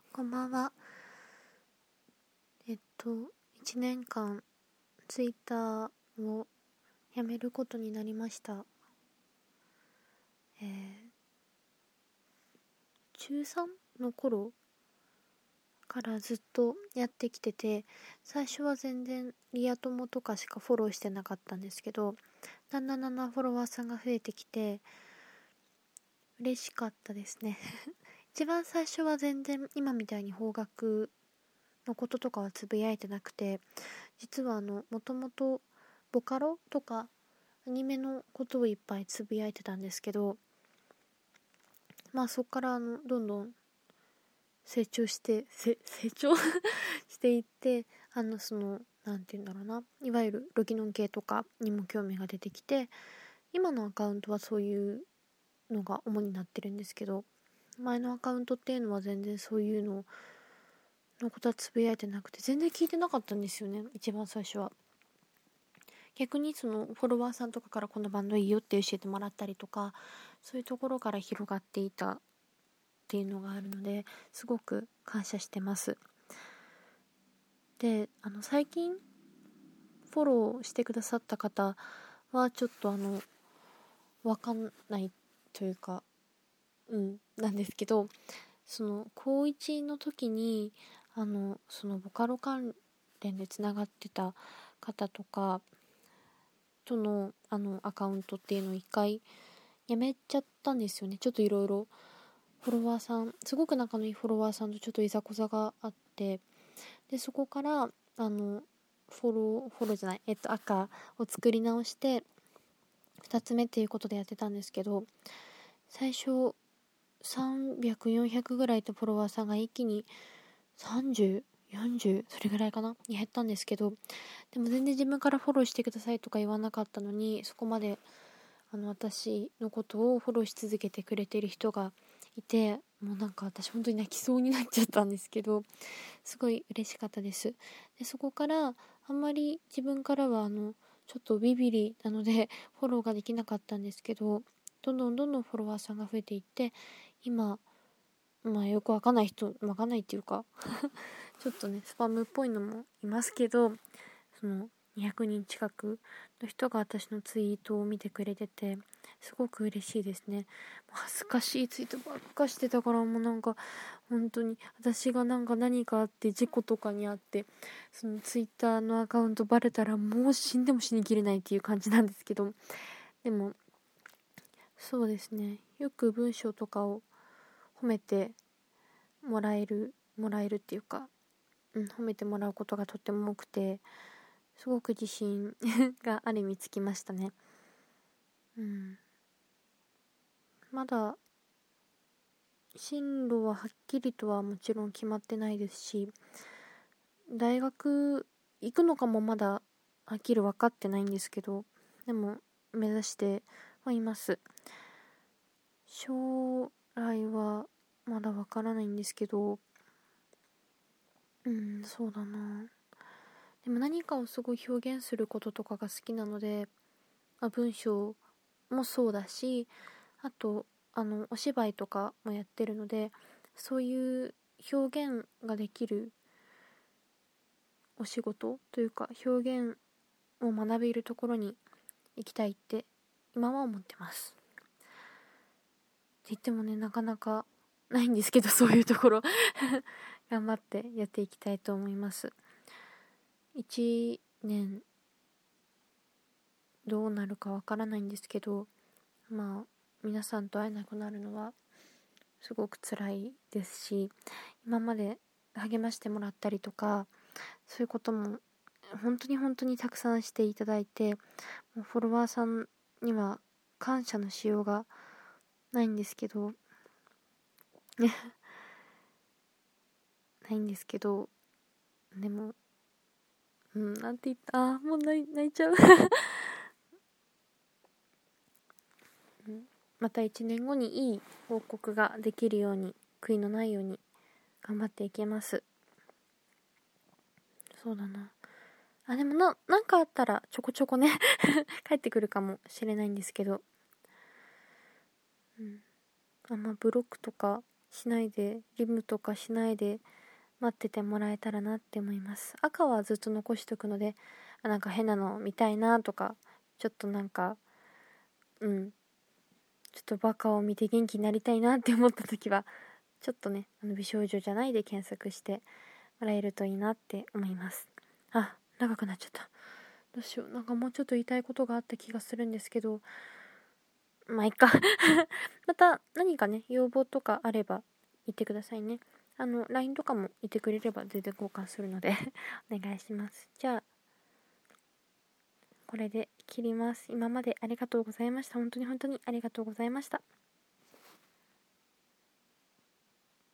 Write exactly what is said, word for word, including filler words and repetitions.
こんばんは。えっと、いちねんかんツイッターをやめることになりました。えー、ちゅうさんの頃からずっとやってきてて、最初は全然リア友とかしかフォローしてなかったんですけど、だんだんだんだんフォロワーさんが増えてきて、嬉しかったですね。一番最初は全然今みたいに邦楽のこととかはつぶやいてなくて、実はあのもともとボカロとかアニメのことをいっぱいつぶやいてたんですけど、まあそこからあのどんどん成長してせ成長していって、あのそのなんて言うんだろうな、いわゆるロギノン系とかにも興味が出てきて、今のアカウントはそういうのが主になってるんですけど、前のアカウントっていうのは全然そういうののことはつぶやいてなくて、全然聞いてなかったんですよね、一番最初は。逆にそのフォロワーさんとかからこのバンドいいよって教えてもらったりとか、そういうところから広がっていたっていうのがあるので、すごく感謝してます。で、あの最近フォローしてくださった方はちょっとあのわかんないというか、うんなんですけど、その高いちの時にあのそのボカロ関連でつながってた方とかとのあのアカウントっていうのを一回やめちゃったんですよね。ちょっといろいろフォロワーさん、すごく仲のいいフォロワーさんとちょっといざこざがあって、でそこからあのフォローフォローじゃないえっと赤を作り直してふたつめっていうことでやってたんですけど、最初さんびゃく、よんひゃくぐらいとフォロワーさんが一気にさんじゅう、よんじゅうそれぐらいかなに減ったんですけど、でも全然自分からフォローしてくださいとか言わなかったのに、そこまであの私のことをフォローし続けてくれている人がいて、もうなんか私本当に泣きそうになっちゃったんですけど、すごい嬉しかったです。でそこからあんまり自分からはあのちょっとビビリなのでフォローができなかったんですけど、どんどんどんどんフォロワーさんが増えていって、今まあよくわかんない人わかんないっていうかちょっとねスパムっぽいのもいますけど、そのにひゃくにん近くの人が私のツイートを見てくれてて、すごく嬉しいですね。恥ずかしいツイートばっかしてたから、もうなんか本当に私がなんか何かあって事故とかにあって、そのツイッターのアカウントバレたらもう死んでも死にきれないっていう感じなんですけど、でもそうですね、よく文章とかを褒めてもらえるもらえるっていうか、うん、褒めてもらうことがとっても多くて、すごく自信がある意味つきましたね。うん。まだ進路ははっきりとはもちろん決まってないですし、大学行くのかもまだはっきり分かってないんですけど、でも目指してはいます。将来はまだ分からないんですけど、うん、そうだな。でも何かをすごい表現することとかが好きなので、まあ、文章もそうだし、あとあのお芝居とかもやってるので、そういう表現ができるお仕事というか表現を学べるところに行きたいって今は思ってます。って言ってもね、なかなかないんですけど、そういうところ頑張ってやっていきたいと思います。いちねんどうなるかわからないんですけど、まあ皆さんと会えなくなるのはすごく辛いですし、今まで励ましてもらったりとか、そういうことも本当に本当にたくさんしていただいて、もうフォロワーさんには感謝のしようがないんですけどないんですけどでも、うんなんて言ったあーもう泣い泣いちゃううん、またいちねんごにいい報告ができるように、悔いのないように頑張っていけます。そうだなあ、でもな、なんかあったらちょこちょこね帰ってくるかもしれないんですけど、うん、あんまブロックとかしないで、リムとかしないで待っててもらえたらなって思います。赤はずっと残しとくので、あ、なんか変なの見たいなとか、ちょっとなんか、うん、ちょっとバカを見て元気になりたいなって思った時は、ちょっとね、あの美少女じゃないで検索してもらえるといいなって思います。あ、長くなっちゃった。どうしよう。なんかもうちょっと言いたいことがあった気がするんですけど、まあいっか。また何かね、要望とかあれば言ってくださいね。あの、ライン とかも言ってくれれば全然交換するのでお願いします。じゃあ、これで切ります。今までありがとうございました。本当に本当にありがとうございました。